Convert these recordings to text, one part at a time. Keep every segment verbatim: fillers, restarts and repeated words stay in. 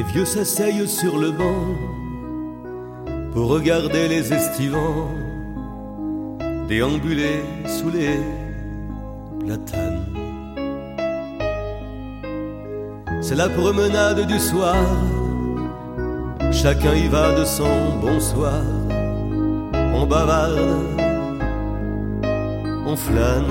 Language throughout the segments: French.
vieux s'asseyent sur le banc pour regarder les estivants déambuler sous les platanes. C'est la promenade du soir, chacun y va de son bonsoir. On bavarde, on flâne.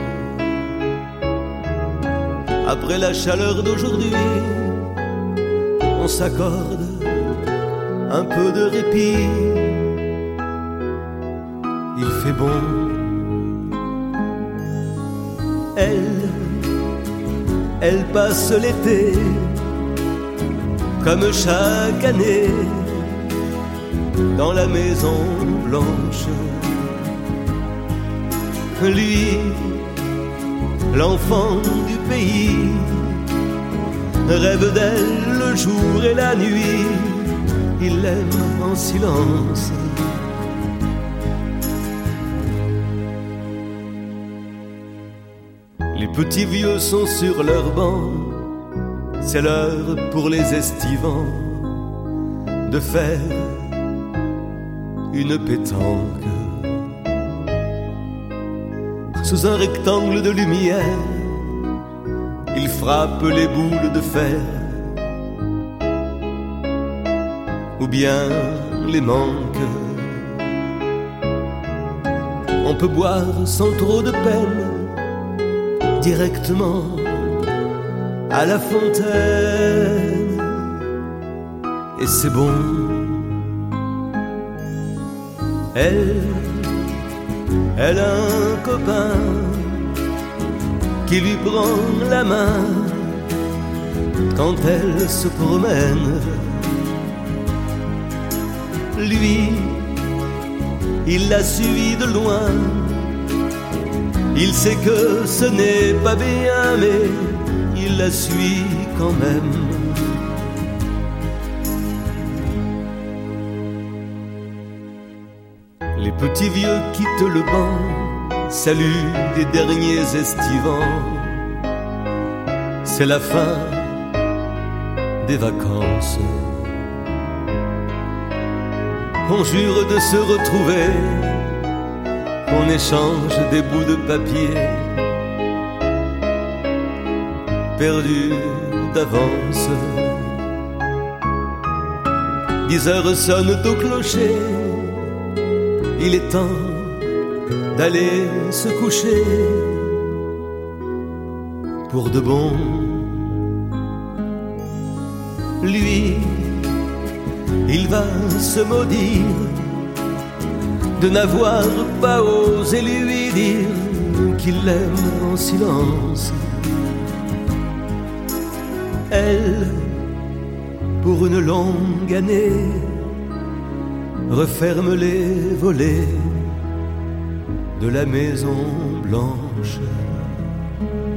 Après la chaleur d'aujourd'hui, on s'accorde un peu de répit. Il fait bon. Elle, elle passe l'été comme chaque année dans la maison blanche. Lui, l'enfant du pays, rêve d'elle le jour et la nuit. Il l'aime en silence. Les petits vieux sont sur leur banc, c'est l'heure pour les estivants de faire une pétanque. Sous un rectangle de lumière, ils frappent les boules de fer, ou bien les manques. On peut boire sans trop de peine, directement à la fontaine, et c'est bon. Elle, elle a un copain qui lui prend la main quand elle se promène. Lui, il l'a suivi de loin. Il sait que ce n'est pas bien, mais il la suit quand même. Les petits vieux quittent le banc, saluent les derniers estivants. C'est la fin des vacances. On jure de se retrouver, on échange des bouts de papier perdus d'avance. Dix heures sonnent au clocher, il est temps d'aller se coucher pour de bon. Lui, il va se maudire de n'avoir pas osé lui dire qu'il l'aime en silence. Elle, pour une longue année, referme les volets de la Maison Blanche.